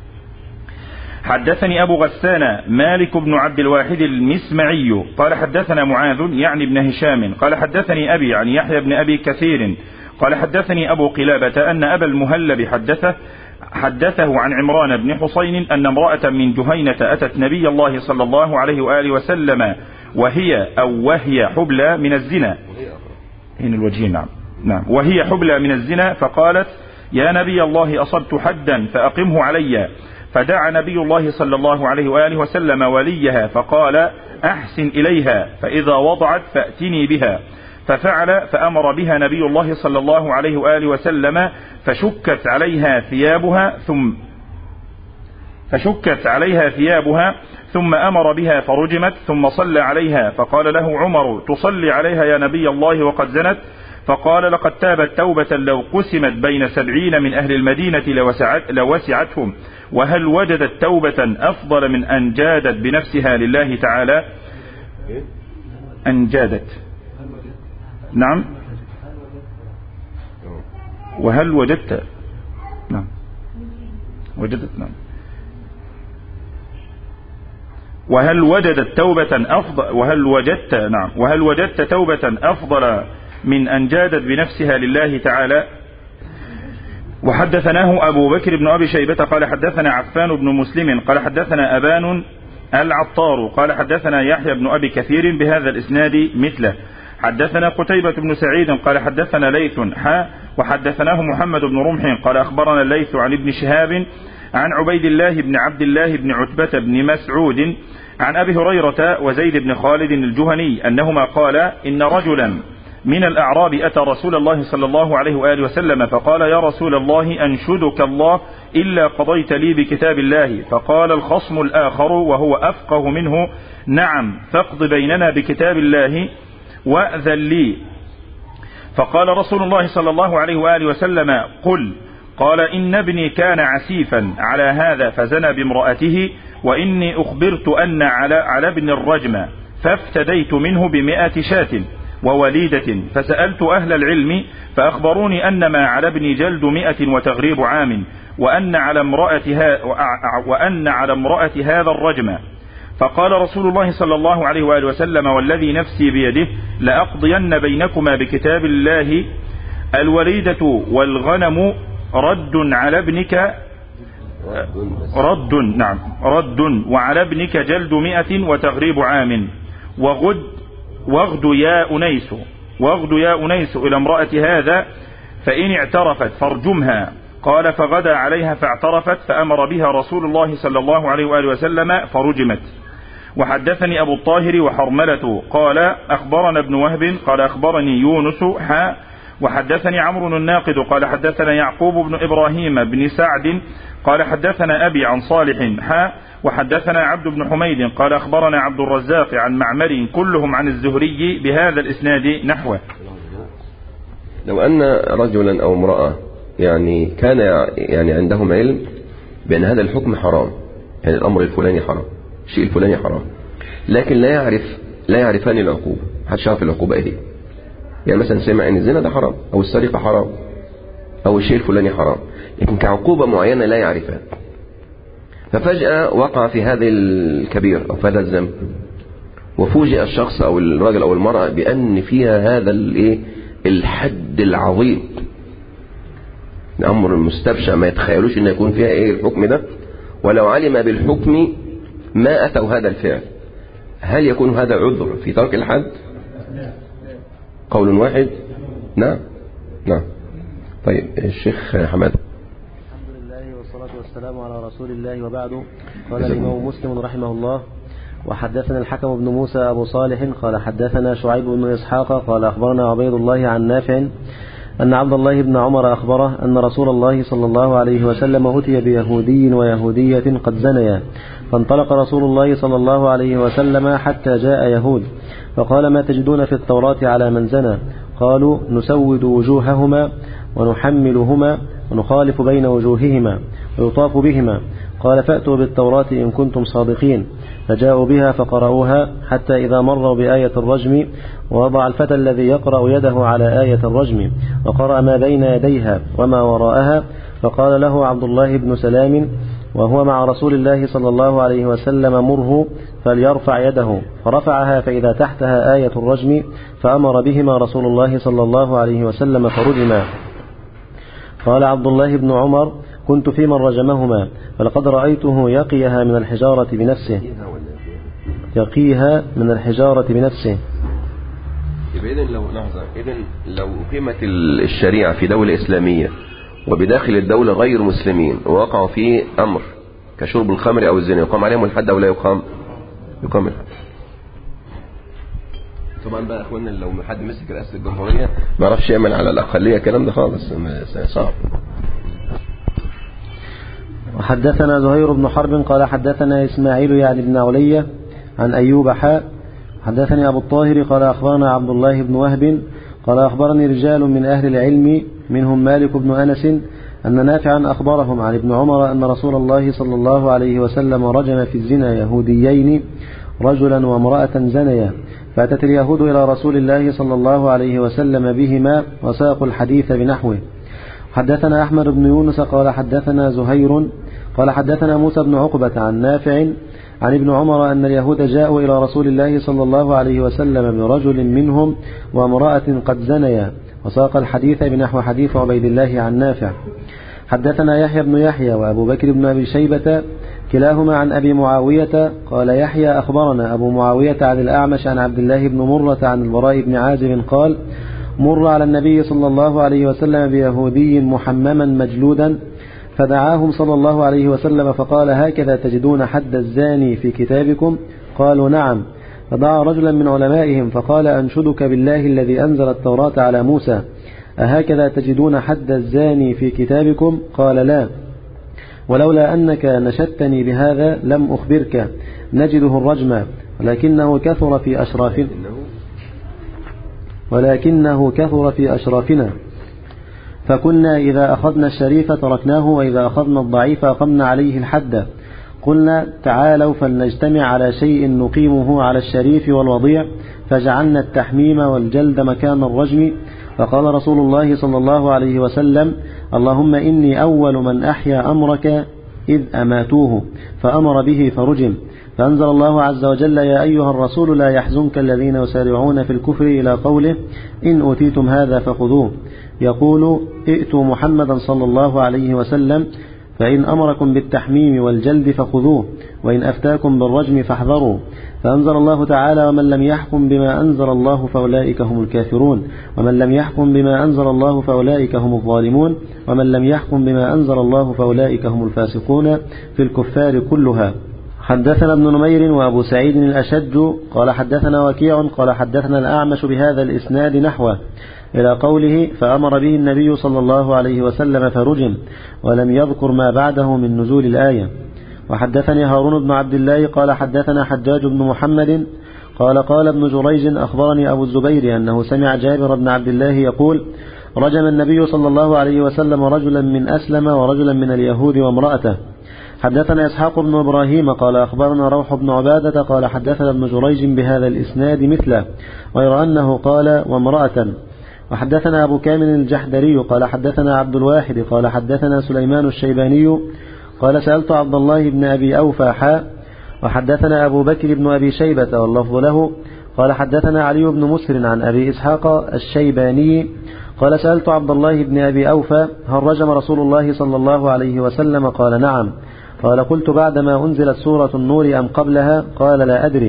حدثني أبو غسان مالك بن عبد الواحد المسمعي قال حدثنا معاذ يعني ابن هشام قال حدثني أبي عن يحيى بن أبي كثير قال حدثني أبو قلابة أن أبا المهلب حدثه حدثه عن عمران بن حسين أن امرأة من جهينة أتت نبي الله صلى الله عليه وآله وسلم وهي أو وهي حبلى من الزنا هنا الوجهين نعم نعم وهي حبلى من الزنا، فقالت يا نبي الله أصبت حدا فأقمه علي. فدعا نبي الله صلى الله عليه وآله وسلم وليها فقال أحسن إليها فإذا وضعت فأتني بها. ففعل فأمر بها نبي الله صلى الله عليه وآله وسلم فشكت عليها ثيابها ثم فشكت عليها ثيابها ثم أمر بها فرجمت. ثم صلى عليها فقال له عمر تصلي عليها يا نبي الله وقد زنت؟ فقال لقد تابت توبة لو قسمت بين سبعين من أهل المدينة لوسعت لوسعتهم، وهل وجدت توبة أفضل من أن جادت بنفسها لله تعالى؟ أن جادت نعم وهل وجدت نعم وجدت نعم وهل وجدت توبة أفضل وهل وجدت نعم وهل وجدت توبة أفضل من أن جادت بنفسها لله تعالى. وحدثناه أبو بكر بن أبي شيبة قال حدثنا عفان بن مسلم قال حدثنا أبان العطار قال حدثنا يحيى بن أبي كثير بهذا الإسناد مثله. حدثنا قتيبة بن سعيد قال حدثنا ليث حا وحدثناه محمد بن رمح قال أخبرنا الليث عن ابن شهاب عن عبيد الله بن عبد الله بن عتبة بن مسعود عن أبي هريرة وزيد بن خالد الجهني أنهما قال إن رجلا من الأعراب أتى رسول الله صلى الله عليه وآله وسلم فقال يا رسول الله أنشدك الله إلا قضيت لي بكتاب الله. فقال الخصم الآخر وهو أفقه منه نعم فاقض بيننا بكتاب الله وأذن لي. فقال رسول الله صلى الله عليه وآله وسلم قل. قال إن ابني كان عسيفا على هذا فزنى بامرأته وإني أخبرت أن على, على ابن الرجم فافتديت منه بمئة شاة ووليدة فسألت أهل العلم فأخبروني أن ما على ابني جلد مئة وتغريب عام وأن على امرأة وأن على امرأة هذا الرجم. فقال رسول الله صلى الله عليه وآله وسلم والذي نفسي بيده لأقضين بينكما بكتاب الله الوليدة والغنم رد على ابنك رد نعم رد وعلى ابنك جلد مئة وتغريب عام وغد واغد يا أنيس واغد يا أنيس إلى امرأة هذا فإن اعترفت فارجمها. قال فغدا عليها فاعترفت فأمر بها رسول الله صلى الله عليه وآله وسلم فرجمت. وحدثني أبو الطاهر وحرملة قال أخبرنا ابن وهب قال أخبرني يونس حا وحدثني عمرو الناقد قال حدثنا يعقوب بن إبراهيم بن سعد قال حدثنا أبي عن صالح حا وحدثنا عبد بن حميد قال أخبرنا عبد الرزاق عن معمر كلهم عن الزهري بهذا الإسناد نحوه. لو أن رجلا أو امرأة يعني كان يعني عندهم علم بأن هذا الحكم حرام يعني الأمر الفلاني حرام الشيء الفلاني حرام لكن لا يعرف لا يعرفان العقوبة محدش يعرف العقوبة ايه. يعني مثلا سمع ان الزنا ده حرام او السرقة حرام او الشيء الفلاني حرام لكن كعقوبة معينة لا يعرفها ففجأة وقع في هذا الكبير او في هذا الذنب وفوجئ الشخص او الرجل او المرأة بأن فيها هذا الايه الحد العظيم الامر المستبشع ما يتخيلوش ان يكون فيها ايه الحكم ده ولو علم بالحكم ما أتوا هذا الفعل. هل يكون هذا عذر في ترك الحد؟ قول واحد نعم نعم. طيب الشيخ حماد. الحمد لله والصلاة والسلام على رسول الله وبعد. قال الإمام مسلم رحمه الله وحدثنا الحكم بن موسى أبو صالح قال حدثنا شعيب بن إسحاق قال أخبرنا عبيد الله عن نافع أن عبد الله بن عمر أخبره أن رسول الله صلى الله عليه وسلم أتي بيهودي ويهودية قد زنيا فانطلق رسول الله صلى الله عليه وسلم حتى جاء يهود فقال ما تجدون في التوراة على من زنى؟ قالوا نسود وجوههما ونحملهما ونخالف بين وجوههما ويطاف بهما. قال فأتوا بالتوراة إن كنتم صادقين فجاءوا بها فقرأوها حتى إذا مروا بآية الرجم ووضع الفتى الذي يقرأ يده على آية الرجم وقرأ ما بين يديها وما وراءها فقال له عبد الله بن سلام وهو مع رسول الله صلى الله عليه وسلم مره فليرفع يده فرفعها فإذا تحتها آية الرجم فأمر بهما رسول الله صلى الله عليه وسلم فرجما. قال عبد الله بن عمر كنت في من رجمهما فلقد رأيته يقيها من الحجارة بنفسه يقيها من الحجارة بنفسه. إذن لو لحظة إذن لو قيمة الشريعة في دولة إسلامية وبداخل الدولة غير مسلمين ووقعوا فيه أمر كشرب الخمر أو الزنا يقام عليهم الحد أو لا يقام؟ يقام الحد. طبعا بقى أخوانا لو حد مسك رئاسة الجمهورية ما عرفش يعمل على الأقلية الكلام ده خالص صعب. وحدثنا زهير بن حرب قال حدثنا إسماعيل يعني بن علية عن أيوب حاء حدثني أبو الطاهر قال أخبرنا عبد الله بن وهب قال أخبرني رجال من أهل العلم منهم مالك بن أنس أن نافعا أخبرهم عن ابن عمر أن رسول الله صلى الله عليه وسلم رجم في الزنا يهوديين رجلا وامرأة زنيا فأتت اليهود إلى رسول الله صلى الله عليه وسلم بهما وساقوا الحديث بنحوه. حدثنا أحمد بن يونس قال حدثنا زهير قال حدثنا موسى بن عقبة عن نافع عن ابن عمر أن اليهود جاءوا إلى رسول الله صلى الله عليه وسلم برجل منهم وامرأة قد زنيا، وساق الحديث بنحو حديث عبيد الله عن نافع. حدثنا يحيى بن يحيى وأبو بكر بن أبي شيبة كلاهما عن أبي معاوية قال يحيى أخبرنا أبو معاوية عن الأعمش عن عبد الله بن مرة عن البراء بن عازب قال مر على النبي صلى الله عليه وسلم بيهودي محمما مجلودا فدعاهم صلى الله عليه وسلم فقال هكذا تجدون حد الزاني في كتابكم؟ قالوا نعم. فدعا رجلا من علمائهم فقال أنشدك بالله الذي أنزل التوراة على موسى أهكذا تجدون حد الزاني في كتابكم؟ قال لا، ولولا أنك نشدتني بهذا لم أخبرك نجده الرجم ولكنه كثر في أشرافنا ولكنه كثر في أشرافنا فكنا إذا أخذنا الشريف تركناه وإذا أخذنا الضعيف أقمنا عليه الحد. قلنا تعالوا فلنجتمع على شيء نقيمه على الشريف والوضيع فجعلنا التحميم والجلد مكان الرجم. فقال رسول الله صلى الله عليه وسلم اللهم إني أول من أحيا أمرك إذ أماتوه فأمر به فرجم. فأنزل الله عز وجل يا أيها الرسول لا يحزنك الذين يسارعون في الكفر إلى قوله إن أوتيتم هذا فخذوه، يقول ائتوا محمدا صلى الله عليه وسلم فإن أمركم بالتحميم والجلد فخذوه وإن أفتاكم بالرجم فاحذروا. فأنزل الله تعالى ومن لم يحكم بما أنزل الله فأولئك هم الكافرون ومن لم يحكم بما أنزل الله فأولئك هم الظالمون ومن لم يحكم بما أنزل الله فأولئك هم الفاسقون في الكفار كلها. حدثنا ابن نمير وأبو سعيد الأشج قال حدثنا وكيع قال حدثنا الأعمش بهذا الإسناد نحوه إلى قوله فأمر به النبي صلى الله عليه وسلم فرجم، ولم يذكر ما بعده من نزول الآية. وحدثني هارون بن عبد الله قال حدثنا حجاج بن محمد قال قال ابن جريج أخبرني أبو الزبير أنه سمع جابر بن عبد الله يقول رجم النبي صلى الله عليه وسلم رجلا من أسلم ورجلا من اليهود وامرأته. حدثنا إسحاق بن إبراهيم قال أخبرنا روح بن عبادة قال حدثنا ابن جريج بهذا الإسناد مثله غير أنه قال وامرأة. وحدثنا أبو كامل الجحدري قال حدثنا عبد الواحد قال حدثنا سليمان الشيباني قال سألت عبد الله بن أبي أوفى حاء. وحدثنا أبو بكر بن أبي شيبة واللفظ له قال حدثنا علي بن مسهر عن أبي إسحاق الشيباني قال سألت عبد الله بن أبي أوفى هل رجم رسول الله صلى الله عليه وسلم؟ قال نعم. قال قلت بعدما أنزلت سورة النور أم قبلها؟ قال لا أدري.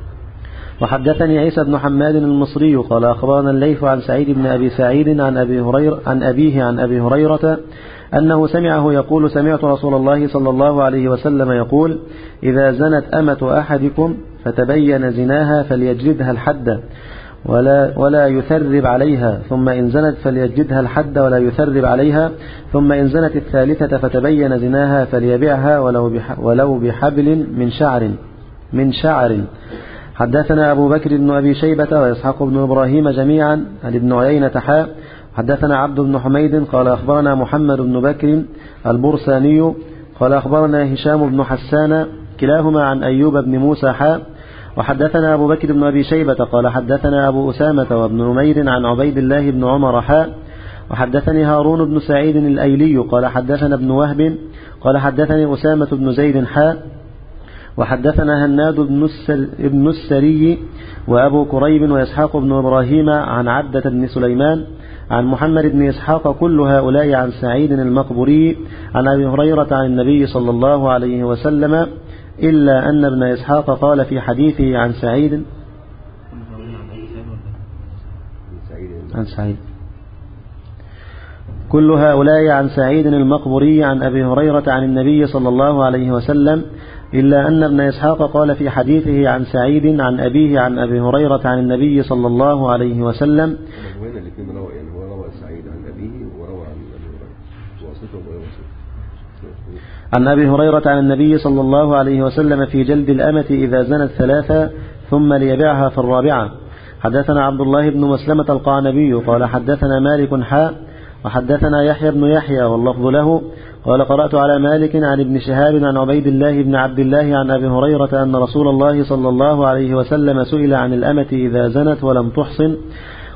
وحدثني عيسى بن حماد المصري قال أخبرنا الليث عن سعيد بن أبي سعيد عن أبي هريرة عن أبيه عن أبي هريرة أنه سمعه يقول سمعت رسول الله صلى الله عليه وسلم يقول إذا زنت أمة أحدكم فتبين زناها فليجلدها الحد ولا, ولا يثرب عليها ثم إن زنت فليجلدها الحد ولا يثرب عليها ثم إن زنت الثالثة فتبين زناها فليبيعها ولو, ولو بحبل من شعر من شعر. حدثنا أبو بكر بن أبي شيبة وإسحاق بن إبراهيم جميعا عن ابن عيينة حاء. حدثنا عبد بن حميد قال أخبرنا محمد بن بكر البرساني قال أخبرنا هشام بن حسان كلاهما عن أيوب بن موسى حاء. وحدثنا أبو بكر بن أبي شيبة قال حدثنا أبو أسامة وابن نمير عن عبيد الله بن عمر حاء. وحدثني هارون بن سعيد الأيلي قال حدثنا ابن وهب قال حدثني أسامة بن زيد حاء. وحدثنا هناد بن السري وأبو كريب وإسحاق بن إبراهيم عن عبدة بن سليمان عن محمد بن إسحاق كل هؤلاء عن سعيد المقبوري عن أبي هريرة عن النبي صلى الله عليه وسلم إلا أن ابن إسحاق قال في حديثه عن سعيد عن سعيد كل هؤلاء عن سعيد المقبوري عن أبي هريرة عن النبي صلى الله عليه وسلم إلا أن ابن إسحاق قال في حديثه عن سعيد عن أبيه عن أبي هريرة عن النبي صلى الله عليه وسلم. عن أبي هريرة عن النبي صلى الله عليه وسلم في جلد الأمة إذا زنت ثلاثة ثم ليبيعها في الرابعة. حدثنا عبد الله بن مسلمة القعنبي قال حدثنا مالك حاء. وحدثنا يحيى بن يحيى واللفظ له قال قرأت على مالك عن ابن شهاب عن عبيد الله بن عبد الله عن أبي هريرة أن رسول الله صلى الله عليه وسلم سئل عن الأمة إذا زنت ولم تحصن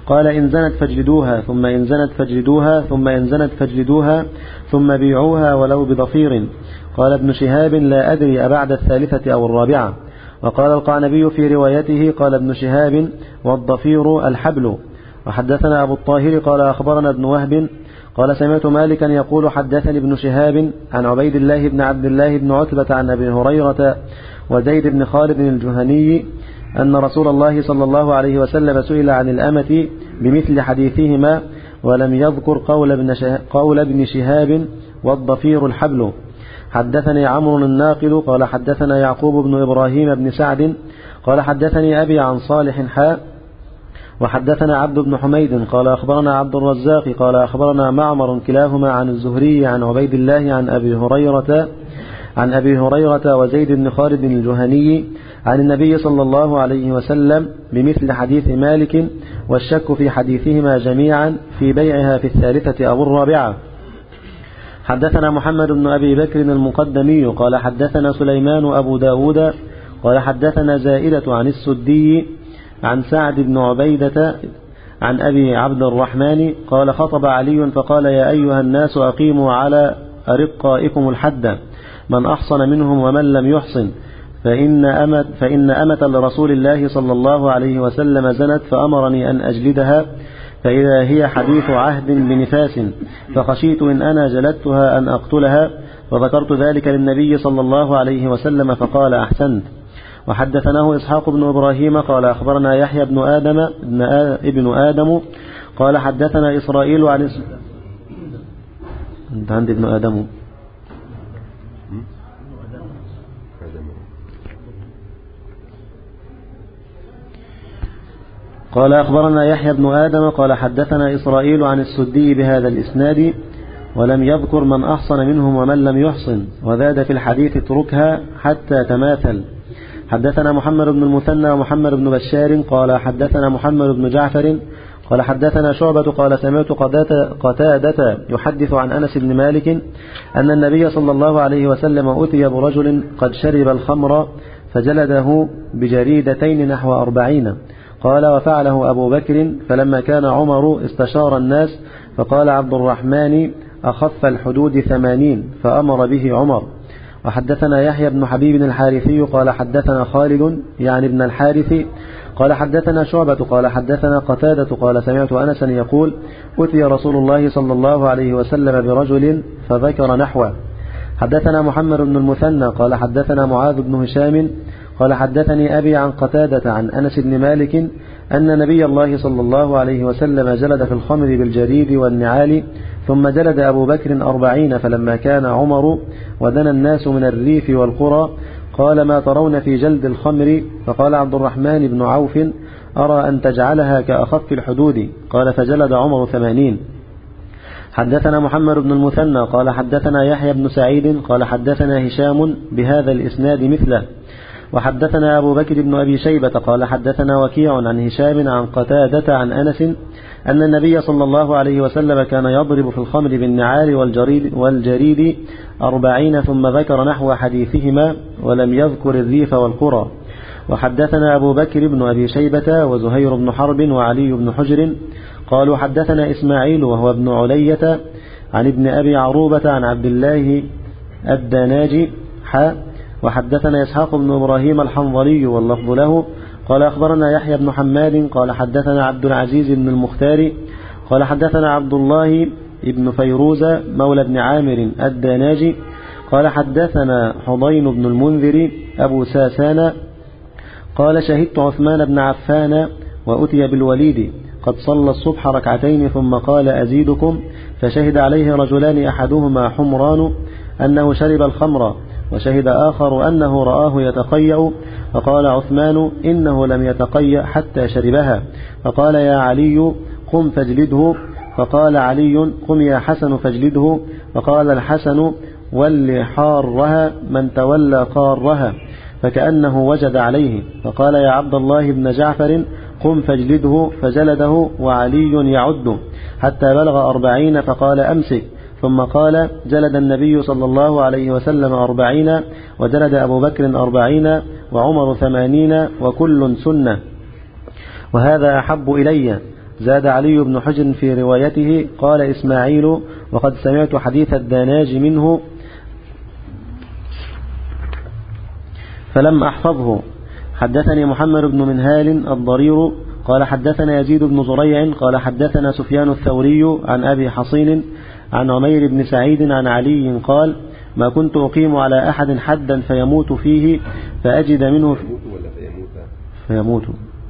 قال إن زنت فاجلدوها ثم إن زنت فاجلدوها ثم إن زنت فاجلدوها ثم بيعوها ولو بضفير. قال ابن شهاب لا أدري أبعد الثالثة أو الرابعة. وقال القعنبي في روايته قال ابن شهاب والضفير الحبل. وحدثنا أبو الطاهر قال أخبرنا ابن وهب قال سمعت مالكا يقول حدثني ابن شهاب عن عبيد الله بن عبد الله بن عتبة عن أبي هريرة وزيد بن خالد الجهني أن رسول الله صلى الله عليه وسلم سئل عن الأمة بمثل حديثهما ولم يذكر قول ابن, قول ابن شهاب والضفير الحبل. حدثني عمرو الناقل قال حدثنا يعقوب بن إبراهيم بن سعد قال حدثني أبي عن صالح حاء وحدثنا عبد بن حميد قال أخبرنا عبد الرزاق قال أخبرنا معمر كلاهما عن الزهري عن عبيد الله عن أبي هريرة عن أبي هريرة وزيد بن خالد الجهني عن النبي صلى الله عليه وسلم بمثل حديث مالك والشك في حديثهما جميعا في بيعها في الثالثة أو الرابعة. حدثنا محمد بن أبي بكر المقدمي قال حدثنا سليمان أبو داود قال حدثنا زائدة عن السدي عن سعد بن عبيدة عن أبي عبد الرحمن قال خطب علي فقال يا أيها الناس أقيموا على أرقائكم الحد من أحصن منهم ومن لم يحصن فإن أمة, فإن أمة لرسول الله صلى الله عليه وسلم زنت فأمرني أن أجلدها فإذا هي حديث عهد بنفاس فخشيت إن أنا جلدتها أن أقتلها وذكرت ذلك للنبي صلى الله عليه وسلم فقال أحسنت. وحدثناه إسحاق بن إبراهيم قال أخبرنا يحيى بن آدم ابن آدم قال حدثنا إسرائيل عن إس... أنت عند ابن آدم قال أخبرنا يحيى بن آدم قال حدثنا إسرائيل عن السدي بهذا الإسناد ولم يذكر من أحصن منهم ومن لم يحصن وزاد في الحديث اتركها حتى تماثل. حدثنا محمد بن المثنى ومحمد بن بشار قال حدثنا محمد بن جعفر قال حدثنا شعبة قال سمعت قتادة يحدث عن أنس بن مالك أن النبي صلى الله عليه وسلم أتي برجل قد شرب الخمر فجلده بجريدتين نحو أربعين. قال وفعله أبو بكر فلما كان عمر استشار الناس فقال عبد الرحمن أخف الحدود ثمانين فأمر به عمر. وحدثنا يحيى بن حبيب الحارثي قال حدثنا خالد يعني ابن الحارث قال حدثنا شعبة قال حدثنا قتادة قال سمعت أنسا يقول أتي رسول الله صلى الله عليه وسلم برجل فذكر نحوه. حدثنا محمد بن المثنى قال حدثنا معاذ بن هشام قال حدثني أبي عن قتادة عن أنس بن مالك أن نبي الله صلى الله عليه وسلم جلد في الخمر بالجريد والنعال ثم جلد أبو بكر أربعين فلما كان عمر ودنا الناس من الريف والقرى قال ما ترون في جلد الخمر فقال عبد الرحمن بن عوف أرى أن تجعلها كأخف الحدود قال فجلد عمر ثمانين. حدثنا محمد بن المثنى قال حدثنا يحيى بن سعيد قال حدثنا هشام بهذا الإسناد مثله. وحدثنا أبو بكر بن أبي شيبة قال حدثنا وكيع عن هشام عن قتادة عن أنس أن النبي صلى الله عليه وسلم كان يضرب في الخمر بالنعال والجريد, والجريد أربعين ثم ذكر نحو حديثهما ولم يذكر الريف والقرى. وحدثنا أبو بكر بن أبي شيبة وزهير بن حرب وعلي بن حجر قالوا حدثنا إسماعيل وهو ابن علية عن ابن أبي عروبة عن عبد الله الدناجي حاء. وحدثنا إسحاق بن إبراهيم الحنظلي واللفظ له قال أخبرنا يحيى بن حماد قال حدثنا عبد العزيز بن المختار قال حدثنا عبد الله بن فيروز مولى بن عامر الدناجي قال حدثنا حضين بن المنذر أبو ساسان قال شهدت عثمان بن عفان وأتي بالوليد قد صلى الصبح ركعتين ثم قال أزيدكم فشهد عليه رجلان أحدهما حمران أنه شرب الخمر وشهد آخر أنه رآه يتقيأ فقال عثمان إنه لم يتقيأ حتى شربها فقال يا علي قم فاجلده فقال علي قم يا حسن فاجلده فقال الحسن ول حارها من تولى قارها فكأنه وجد عليه فقال يا عبد الله بن جعفر قم فاجلده فجلده وعلي يعد حتى بلغ أربعين فقال أمسك ثم قال جلد النبي صلى الله عليه وسلم أربعين وجلد أبو بكر أربعين وعمر ثمانين وكل سنة وهذا أحب إلي زاد علي بن حجر في روايته قال إسماعيل وقد سمعت حديث الداناج منه فلم أحفظه. حدثني محمد بن منهال الضرير قال حدثنا يزيد بن زريع قال حدثنا سفيان الثوري عن أبي حصين عن عمير بن سعيد عن علي قال ما كنت أقيم على أحد حدا فيموت فيه فأجد منه فيموت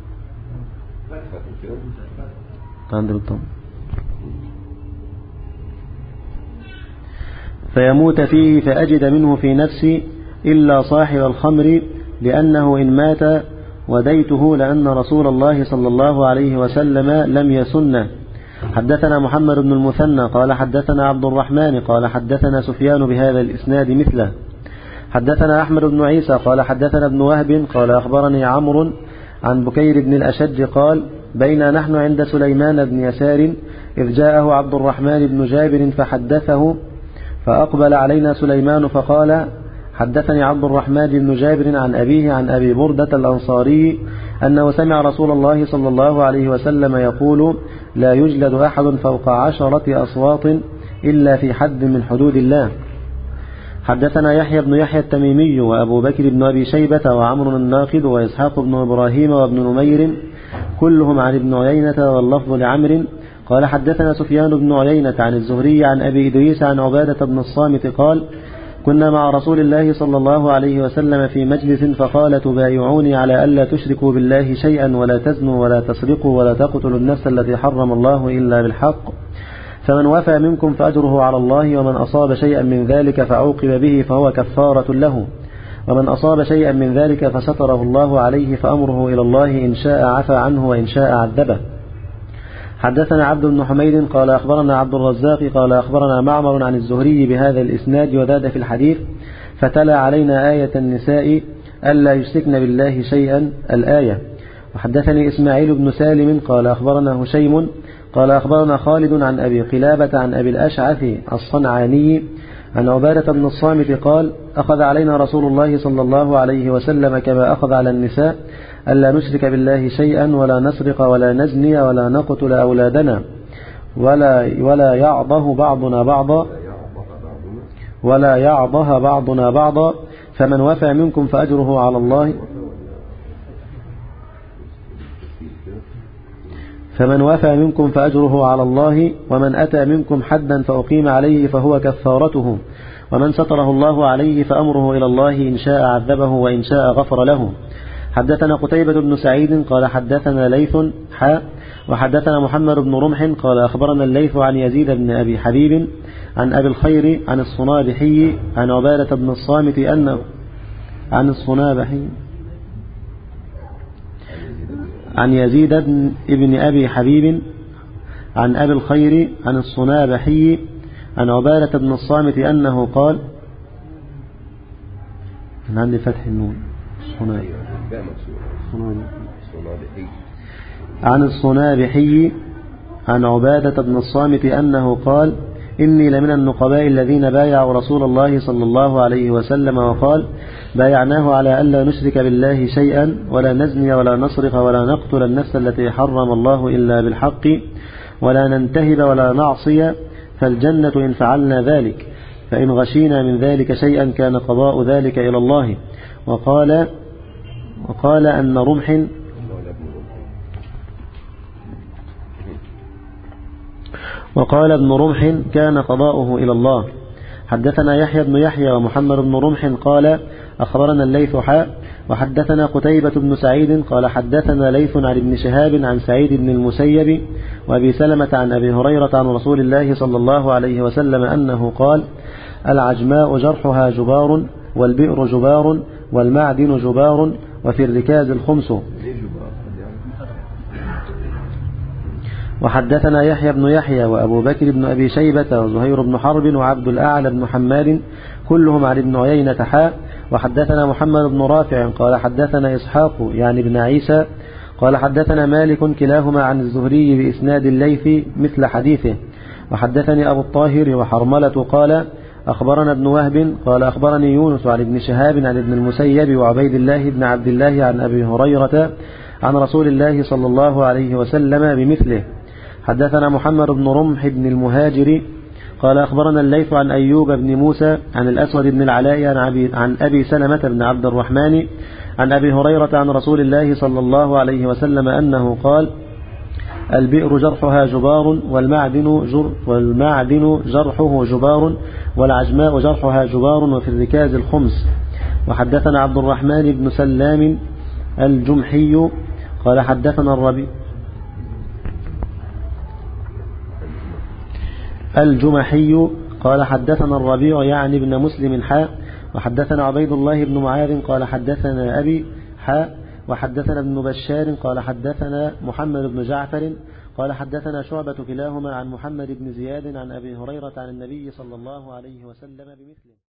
فيموت فيه فأجد منه في نفسي إلا صاحب الخمر لأنه إن مات وديته لأن رسول الله صلى الله عليه وسلم لم يسنه. حدثنا محمد بن المثنى قال حدثنا عبد الرحمن قال حدثنا سفيان بهذا الإسناد مثله. حدثنا أحمد بن عيسى قال حدثنا ابن وهب قال أخبرني عمرو عن بكير بن الأشج قال بينا نحن عند سليمان بن يسار إذ جاءه عبد الرحمن بن جابر فحدثه فأقبل علينا سليمان فقال حدثني عبد الرحمن بن جابر عن أبيه عن أبي بردة الأنصاري أنه سمع رسول الله صلى الله عليه وسلم يقول لا يجلد أحد فوق عشرة أصوات إلا في حد من حدود الله. حدثنا يحيى بن يحيى التميمي وأبو بكر بن أبي شيبة وعمر الناقد وإسحاق بن إبراهيم وابن نمير كلهم عن ابن عيينة واللفظ لعمر قال حدثنا سفيان بن عيينة عن الزهري عن أبي إدريس عن عبادة بن الصامت قال كنا مع رسول الله صلى الله عليه وسلم في مجلس فقال تبايعوني على ألا تشركوا بالله شيئا ولا تزنوا ولا تسرقوا ولا تقتلوا النفس التي حرم الله إلا بالحق فمن وفى منكم فأجره على الله ومن أصاب شيئا من ذلك فعوقب به فهو كفارة له ومن أصاب شيئا من ذلك فستره الله عليه فأمره إلى الله إن شاء عفى عنه وإن شاء عذبه. حدثنا عبد بن حميد قال أخبرنا عبد الرزاق قال أخبرنا معمر عن الزهري بهذا الإسناد وزاد في الحديث فتلا علينا آية النساء ألا يشركن بالله شيئا الآية. وحدثني إسماعيل بن سالم قال أخبرنا هشيم قال أخبرنا خالد عن أبي قلابة عن أبي الأشعث الصنعاني عن عبادة بن الصامت قال أخذ علينا رسول الله صلى الله عليه وسلم كما أخذ على النساء ألا نشرك بالله شيئا ولا نسرق ولا نزني ولا نقتل أولادنا ولا ولا يعضه بعضنا بعضا ولا يعضها بعضنا بعضا فمن وفى منكم فأجره على الله فمن وفى منكم فأجره على الله ومن أتى منكم حدا فأقيم عليه فهو كفارته ومن ستره الله عليه فأمره إلى الله إن شاء عذبه وإن شاء غفر له. حدثنا قتيبة بن سعيد قال حدثنا ليث حاء وحدثنا محمد بن رمح قال أخبرنا الليث عن يزيد بن أبي حبيب عن أبي الخير عن الصنابحي عن عبادة بن الصامت أنه عن الصنابحي عن يزيد بن أبي حبيب عن أبي الخير عن الصنابحي عن عبادة بن الصامت أنه قال من عند فتح النون عن الصنابحي عن عبادة بن الصامت أنه قال إني لمن النقباء الذين بايعوا رسول الله صلى الله عليه وسلم وقال بايعناه على ألا نشرك بالله شيئا ولا نزني ولا نسرق ولا نقتل النفس التي حرم الله إلا بالحق ولا ننتهب ولا نعصي فالجنة إن فعلنا ذلك فإن غشينا من ذلك شيئا كان قضاء ذلك إلى الله. وقال وقال أن رمح وقال ابن رمح كان قضاؤه إلى الله. حدثنا يحيى بن يحيى ومحمد بن رمح قال أخبرنا الليث حاء وحدثنا قتيبة بن سعيد قال حدثنا ليث عن ابن شهاب عن سعيد بن المسيب وأبي سلمة عن أبي هريرة عن رسول الله صلى الله عليه وسلم أنه قال العجماء جرحها جبار والبئر جبار والمعدن جبار وفي الركاز الخمس. وحدثنا يحيى بن يحيى وأبو بكر بن أبي شيبة وزهير بن حرب وعبد الأعلى بن حماد كلهم عن ابن عيينة حاء. وحدثنا محمد بن رافع قال حدثنا إسحاق يعني ابن عيسى قال حدثنا مالك كلاهما عن الزهري بإسناد الليث مثل حديثه. وحدثني أبو الطاهر وحرملة قال أخبرنا ابن وهب قال أخبرني يونس عن ابن شهاب عن ابن المسيب وعبيد الله بن عبد الله عن أبي هريرة عن رسول الله صلى الله عليه وسلم بمثله. حدثنا محمد بن رمح بن المهاجر قال أخبرنا الليث عن أيوب بن موسى عن الأسود بن العلاء عن أبي, عن أبي سلمة بن عبد الرحمن عن أبي هريرة عن رسول الله صلى الله عليه وسلم أنه قال البئر جرحها جبار والمعدن, جر والمعدن جرحه جبار والعجماء جرحها جبار وفي الركاز الخمس. وحدثنا عبد الرحمن بن سلام الجمحي قال حدثنا الربيع الجمحي قال حدثنا الربيع يعني ابن مسلم حاء وحدثنا عبيد الله بن معاذ قال حدثنا أبي حاء وحدثنا ابن بشار قال حدثنا محمد بن جعفر قال حدثنا شعبة كلاهما عن محمد بن زياد عن أبي هريرة عن النبي صلى الله عليه وسلم بمثله.